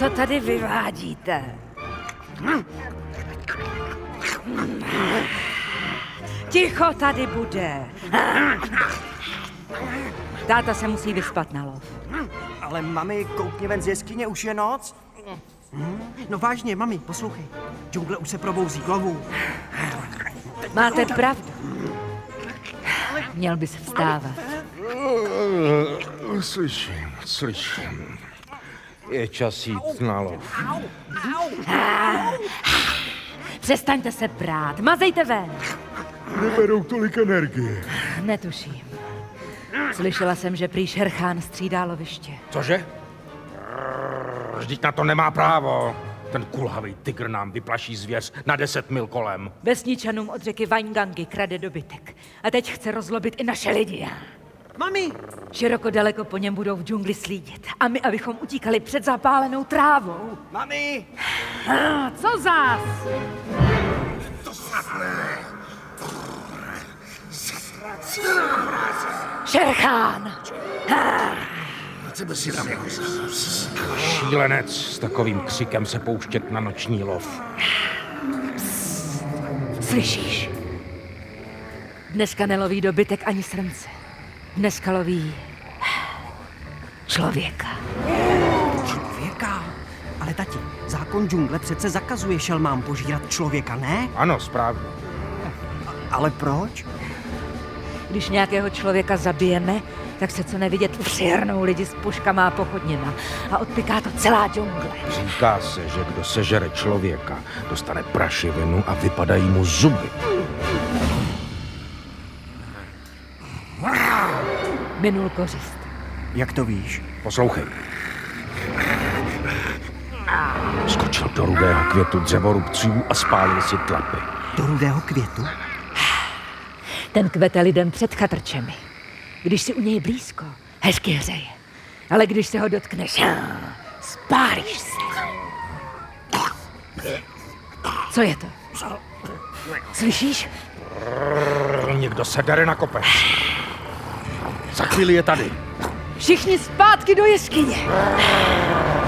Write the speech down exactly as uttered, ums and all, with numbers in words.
Co tady vyvádíte? Ticho tady bude. Táta se musí vyspat na lov. Ale mami, koukni ven z jeskyně, už je noc. No vážně, mami, poslouchej. Džungle už se probouzí k lovu. Máte pravdu. Měl bys vstávat. Slyším, slyším. Je čas jít na lov. Přestaňte se prát, mazejte ven. Neberou tolik energie. Netuším. Slyšela jsem, že prý Šerchán střídá loviště. Cože? Vždyť na to nemá právo. Ten kulhavý tygr nám vyplaší zvěř na deset mil kolem. Vesničanům od řeky Vaingangi krade dobytek. A teď chce rozlobit i naše lidi. Mami! Široko daleko po něm budou v džungli slídit. A my, abychom utíkali před zapálenou trávou. Mami! Ah, co zás? Šerchán! Šílenec s takovým křikem se pouštět na noční lov. Slyšíš? Dneska neloví dobytek ani srnce. Dneska loví člověka. Člověka? Ale tati, zákon džungle přece zakazuje šelmám požírat člověka, ne? Ano, správně. Ale proč? Když nějakého člověka zabijeme, tak se co nevidět přihrnou lidi s puškama a pochodněma a odpiká to celá džungle. Říká se, že kdo sežere člověka, dostane prašivinu a vypadají mu zuby. Minul kořist. Jak to víš? Poslouchej. Skočil do rudého květu dřevorubců a spálil si tlapy. Do rudého květu? Ten kvete lidem před chatrčemi. Když si u něj blízko, hezky hřeje. Ale když se ho dotkneš, spálíš se. Co je to? Slyšíš? Někdo se dere na kopec. Za chvíli je tady. Všichni zpátky do jeskyně.